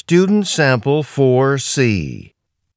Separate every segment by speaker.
Speaker 1: Student Sample 4C.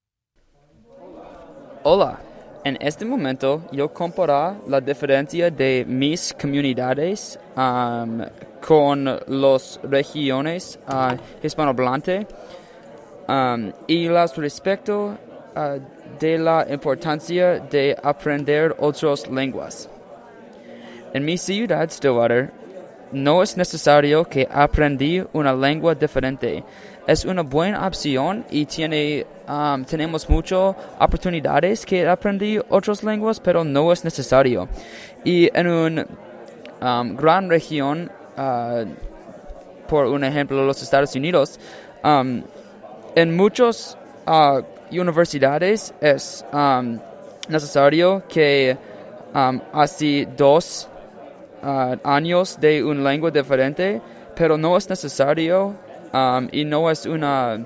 Speaker 2: Hola, en este momento yo comparar la diferencia de mis comunidades con las regiones hispanohablantes y las respecto de la importancia de aprender otras lenguas. En mi ciudad, Stillwater, no es necesario que aprendí una lengua diferente. Es una buena opción y tenemos muchas oportunidades que aprendí otras lenguas, pero no es necesario. Y en una gran región, por un ejemplo, los Estados Unidos, en muchas universidades es necesario que hace 2 años de una lengua diferente, pero no es necesario y no es una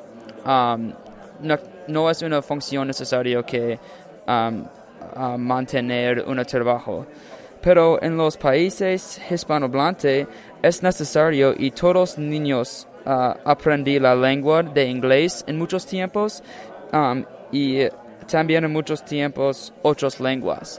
Speaker 2: función necesaria que mantener un trabajo. Pero en los países hispanohablantes es necesario y todos los niños aprenden la lengua de inglés en muchos tiempos y también en muchos tiempos otras lenguas.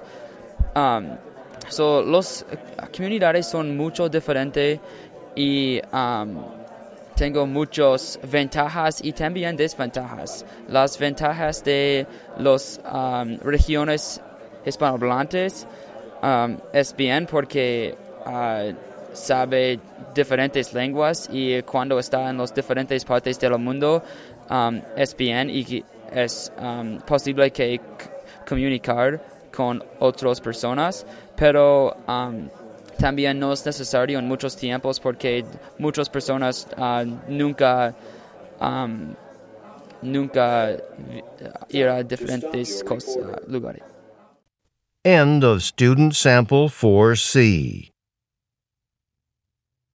Speaker 2: Las comunidades son mucho diferentes y tengo muchas ventajas y también desventajas. Las ventajas de las regiones hispanohablantes es bien porque sabe diferentes lenguas y cuando está en las diferentes partes del mundo es bien y es posible que comunicar con otras personas, pero también no es necesario en muchos tiempos porque muchas personas nunca ir a diferentes lugares.
Speaker 1: End of Student Sample 4C.